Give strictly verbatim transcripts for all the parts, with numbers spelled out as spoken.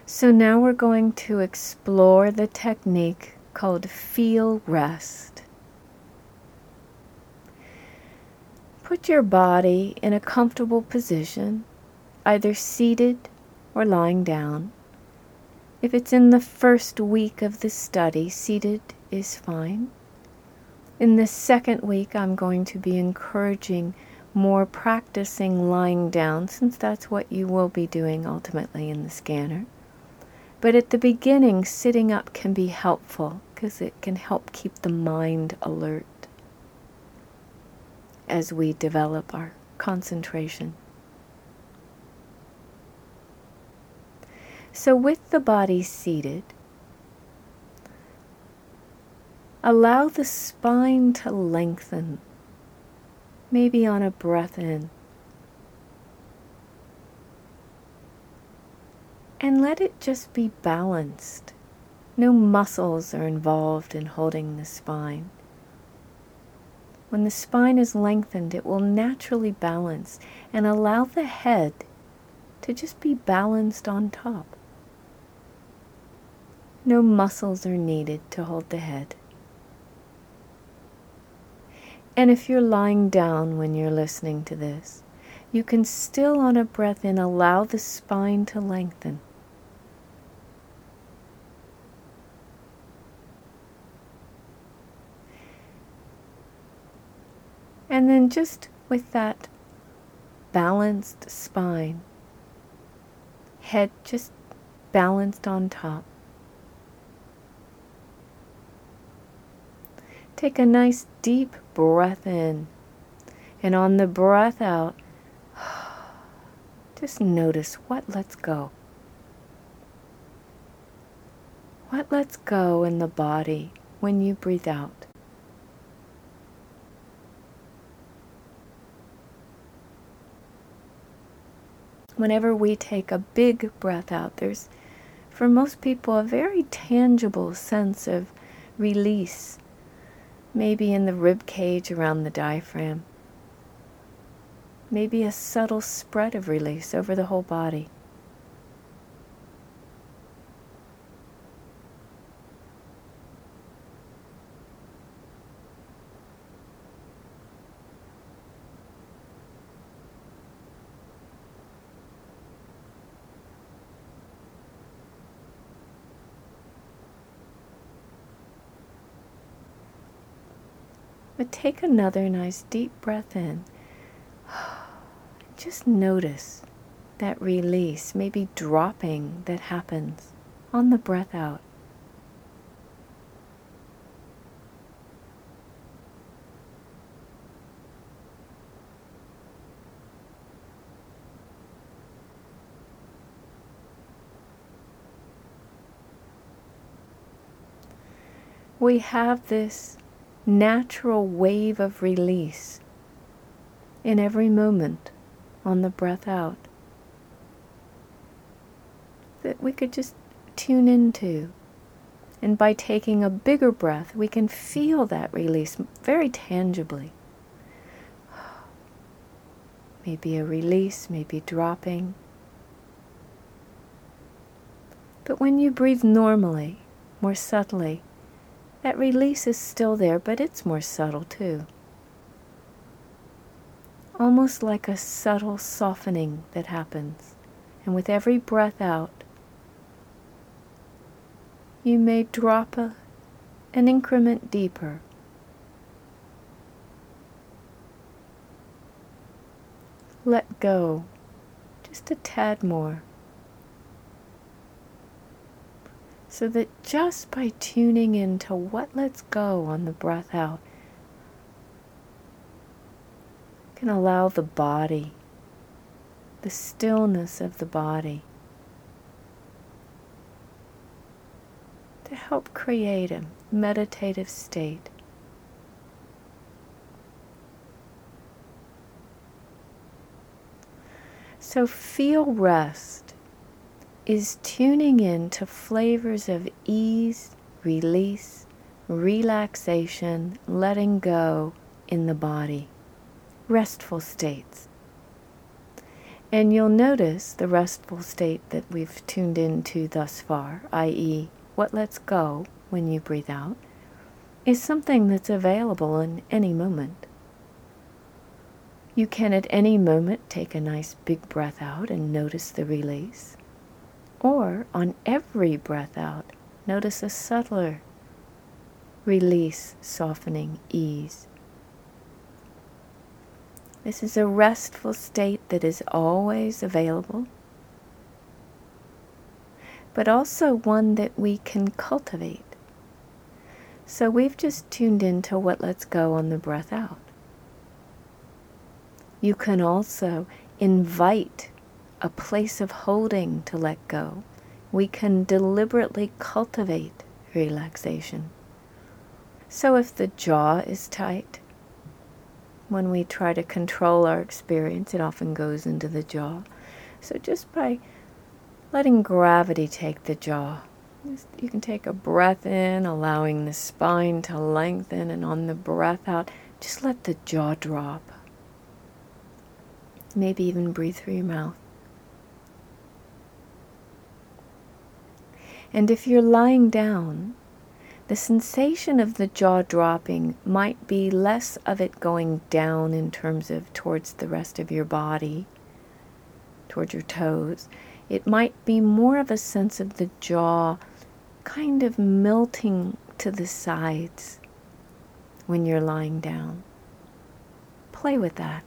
So now we're going to explore the technique called Feel Rest. Put your body in a comfortable position, either seated or lying down. If it's in the first week of the study, seated is fine. In the second week, I'm going to be encouraging more practicing lying down, since that's what you will be doing ultimately in the scanner. But at the beginning, sitting up can be helpful because it can help keep the mind alert as we develop our concentration. So with the body seated, allow the spine to lengthen, maybe on a breath in. And let it just be balanced. No muscles are involved in holding the spine. When the spine is lengthened, it will naturally balance and allow the head to just be balanced on top. No muscles are needed to hold the head. And if you're lying down when you're listening to this, you can still, on a breath in, allow the spine to lengthen. And then just with that balanced spine, head just balanced on top, take a nice deep breath in, and on the breath out, just notice what lets go. What lets go in the body when you breathe out. Whenever we take a big breath out, there's, for most people, a very tangible sense of release, maybe in the rib cage around the diaphragm, maybe a subtle spread of release over the whole body. But take another nice deep breath in. Just notice that release, maybe dropping, that happens on the breath out. We have this natural wave of release in every moment on the breath out that we could just tune into. And by taking a bigger breath, we can feel that release very tangibly. Maybe a release, maybe dropping. But when you breathe normally, more subtly, that release is still there, but it's more subtle too. Almost like a subtle softening that happens. And with every breath out, you may drop a, an increment deeper. Let go just a tad more. So that just by tuning into what lets go on the breath out, you can allow the body, the stillness of the body, to help create a meditative state. So feel rest is tuning in to flavors of ease, release, relaxation, letting go in the body, restful states. And you'll notice the restful state that we've tuned into thus far, that is, what lets go when you breathe out, is something that's available in any moment. You can at any moment take a nice big breath out and notice the release. Or on every breath out, notice a subtler release, softening, ease. This is a restful state that is always available, but also one that we can cultivate. So we've just tuned into what lets go on the breath out. You can also invite a place of holding to let go. We can deliberately cultivate relaxation. So if the jaw is tight, when we try to control our experience, it often goes into the jaw. So just by letting gravity take the jaw, you can take a breath in, allowing the spine to lengthen, and on the breath out, just let the jaw drop. Maybe even breathe through your mouth. And if you're lying down, the sensation of the jaw dropping might be less of it going down in terms of towards the rest of your body, towards your toes. It might be more of a sense of the jaw kind of melting to the sides when you're lying down. Play with that.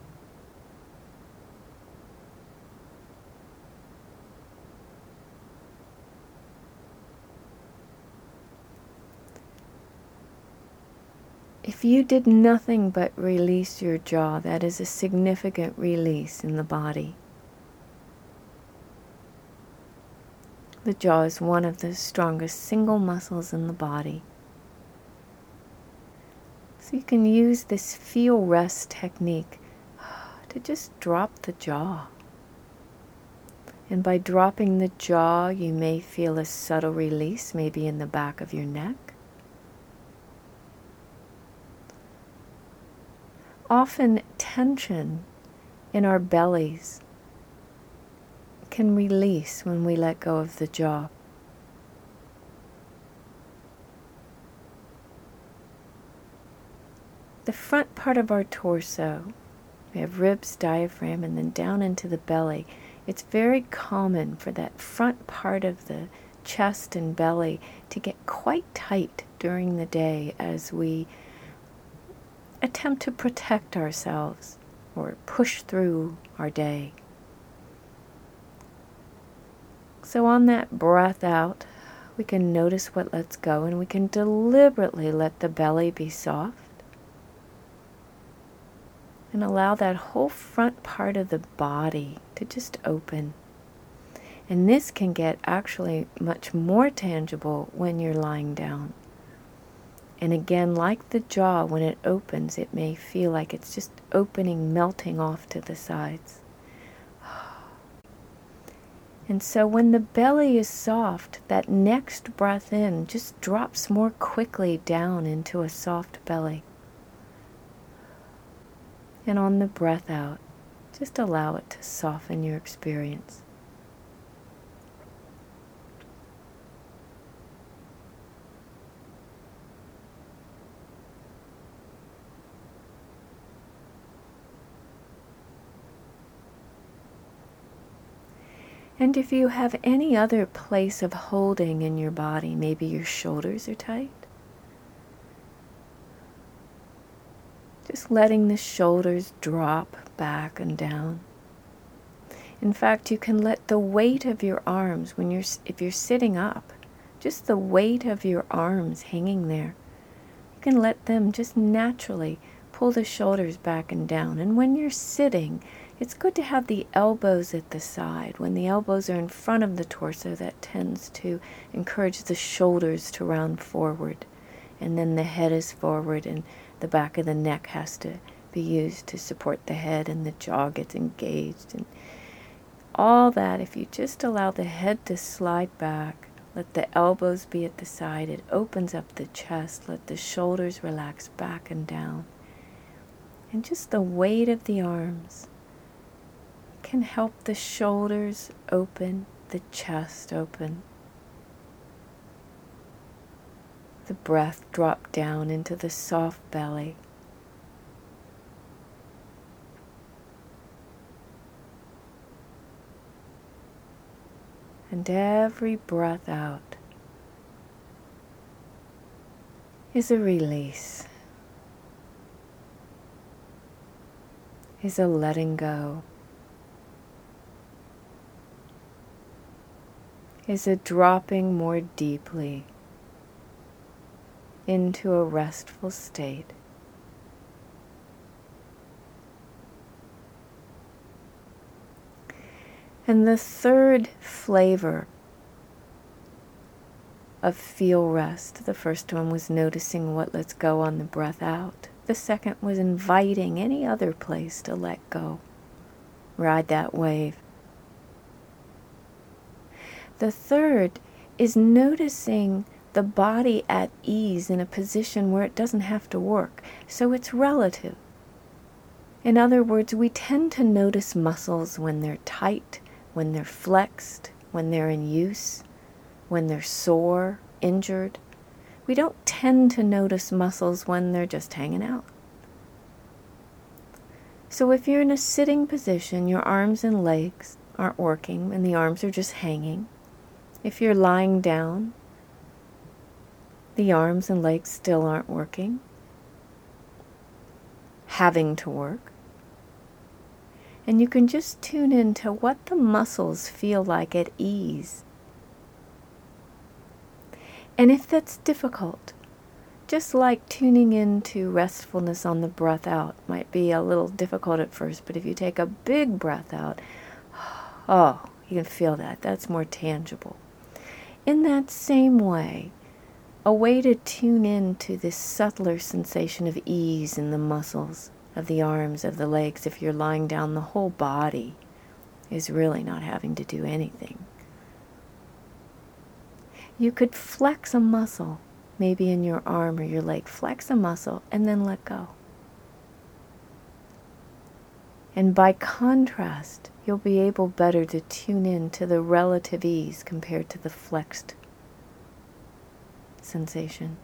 If you did nothing but release your jaw, that is a significant release in the body. The jaw is one of the strongest single muscles in the body. So you can use this feel rest technique to just drop the jaw. And by dropping the jaw, you may feel a subtle release, maybe in the back of your neck. Often tension in our bellies can release when we let go of the jaw. The front part of our torso, we have ribs, diaphragm, and then down into the belly. It's very common for that front part of the chest and belly to get quite tight during the day as we attempt to protect ourselves or push through our day. So on that breath out, we can notice what lets go, and we can deliberately let the belly be soft and allow that whole front part of the body to just open. And this can get actually much more tangible when you're lying down. And again, like the jaw, when it opens, it may feel like it's just opening, melting off to the sides. And so when the belly is soft, that next breath in just drops more quickly down into a soft belly. And on the breath out, just allow it to soften your experience. And if you have any other place of holding in your body, maybe your shoulders are tight, just letting the shoulders drop back and down. In fact, you can let the weight of your arms, when you're, if you're sitting up, just the weight of your arms hanging there, you can let them just naturally pull the shoulders back and down. And when you're sitting, it's good to have the elbows at the side. When the elbows are in front of the torso, that tends to encourage the shoulders to round forward. And then the head is forward, and the back of the neck has to be used to support the head, and the jaw gets engaged. And all that, if you just allow the head to slide back, let the elbows be at the side, it opens up the chest, let the shoulders relax back and down. And just the weight of the arms can help the shoulders open, the chest open. The breath drop down into the soft belly. And every breath out is a release, is a letting go, is a dropping more deeply into a restful state. And the third flavor of feel rest, the first one was noticing what lets go on the breath out. The second was inviting any other place to let go. Ride that wave. The third is noticing the body at ease in a position where it doesn't have to work. So it's relative. In other words, we tend to notice muscles when they're tight, when they're flexed, when they're in use, when they're sore, injured. We don't tend to notice muscles when they're just hanging out. So if you're in a sitting position, your arms and legs aren't working and the arms are just hanging. If you're lying down, the arms and legs still aren't working, having to work. And you can just tune into what the muscles feel like at ease. And if that's difficult, just like tuning into restfulness on the breath out might be a little difficult at first, but if you take a big breath out, oh, you can feel that. That's more tangible. In that same way, a way to tune in to this subtler sensation of ease in the muscles of the arms, of the legs, if you're lying down, the whole body is really not having to do anything. You could flex a muscle, maybe in your arm or your leg, flex a muscle and then let go. And by contrast, you'll be able better to tune in to the relative ease compared to the flexed sensation.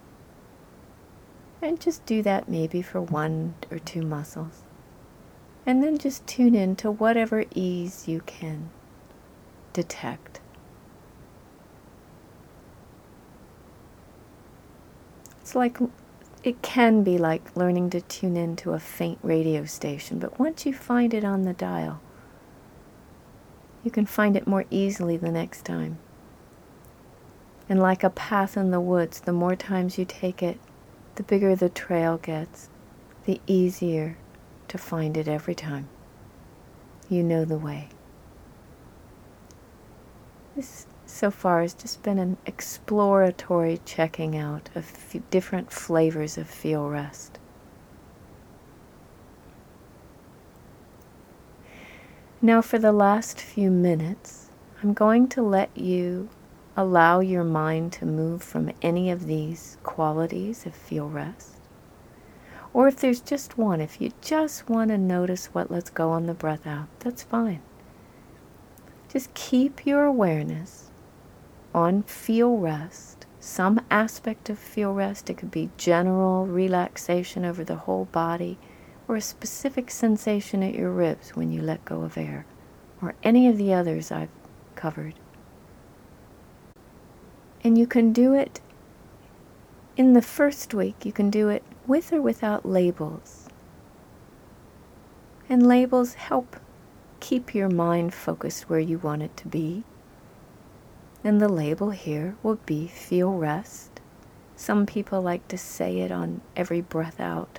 And just do that maybe for one or two muscles. And then just tune in to whatever ease you can detect. It's like, it can be like learning to tune into a faint radio station, but once you find it on the dial, you can find it more easily the next time. And like a path in the woods, the more times you take it, the bigger the trail gets, the easier to find it every time. You know the way. This so far has just been an exploratory checking out of f- different flavors of feel rest. Now for the last few minutes, I'm going to let you allow your mind to move from any of these qualities of feel rest. Or if there's just one, if you just want to notice what lets go on the breath out, that's fine. Just keep your awareness on feel rest, some aspect of feel rest. It could be general relaxation over the whole body, or a specific sensation at your ribs when you let go of air, or any of the others I've covered. And you can do it in the first week, you can do it with or without labels. And labels help keep your mind focused where you want it to be. And the label here will be feel rest. Some people like to say it on every breath out.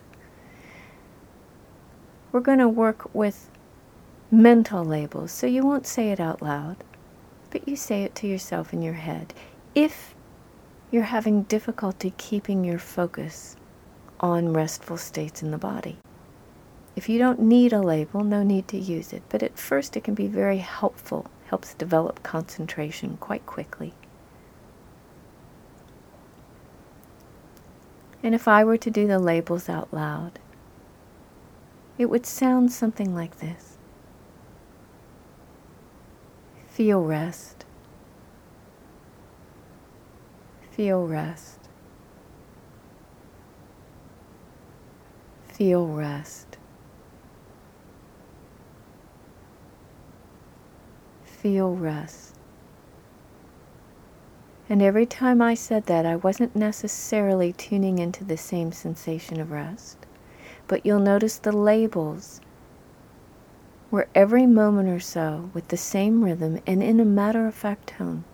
We're going to work with mental labels, so you won't say it out loud, but you say it to yourself in your head. If you're having difficulty keeping your focus on restful states in the body. If you don't need a label, no need to use it, but at first it can be very helpful, helps develop concentration quite quickly. And if I were to do the labels out loud, it would sound something like this. Feel rest. Feel rest. Feel rest. Feel rest. And every time I said that, I wasn't necessarily tuning into the same sensation of rest. But you'll notice the labels were every moment or so with the same rhythm and in a matter-of-fact tone.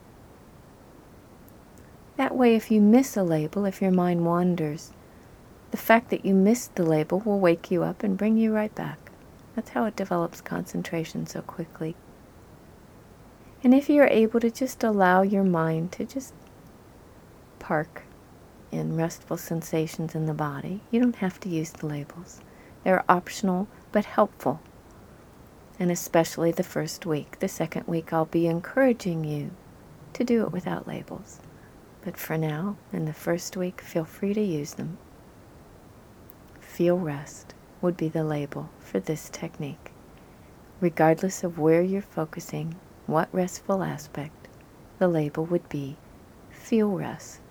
That way, if you miss a label, if your mind wanders, the fact that you missed the label will wake you up and bring you right back. That's how it develops concentration so quickly. And if you're able to just allow your mind to just park in restful sensations in the body, you don't have to use the labels. They're optional but helpful. And especially the first week. The second week I'll be encouraging you to do it without labels. But for now, in the first week, feel free to use them. Feel rest would be the label for this technique. Regardless of where you're focusing, what restful aspect, the label would be feel rest.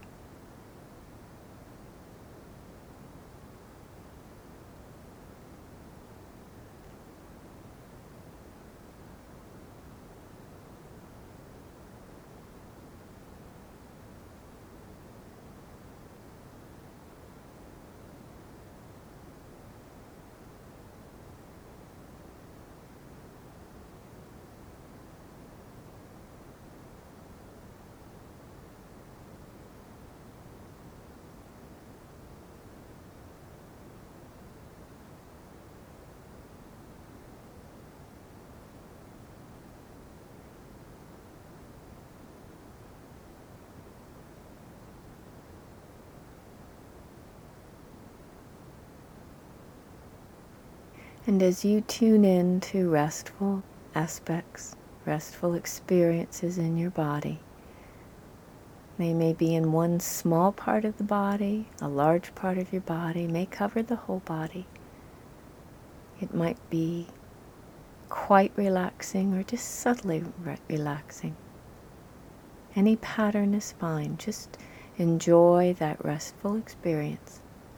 And as you tune in to restful aspects, restful experiences in your body, they may be in one small part of the body, a large part of your body, may cover the whole body. It might be quite relaxing or just subtly re- relaxing. Any pattern is fine. Just enjoy that restful experience.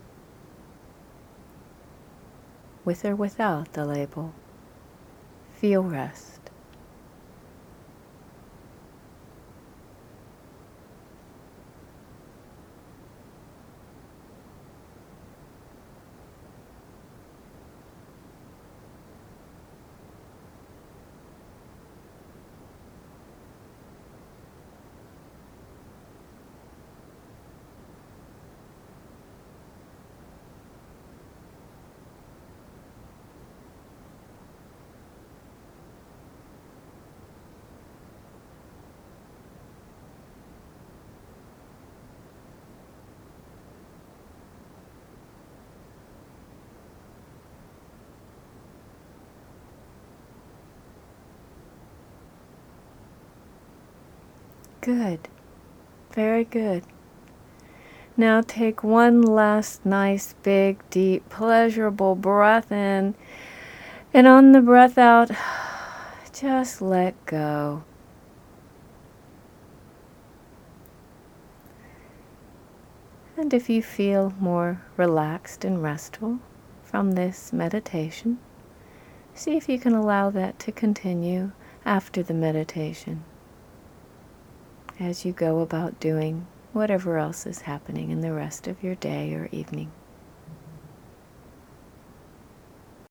With or without the label, feel rest. Good. Very good. Now take one last nice, big, deep, pleasurable breath in. And on the breath out, just let go. And if you feel more relaxed and restful from this meditation, see if you can allow that to continue after the meditation, as you go about doing whatever else is happening in the rest of your day or evening.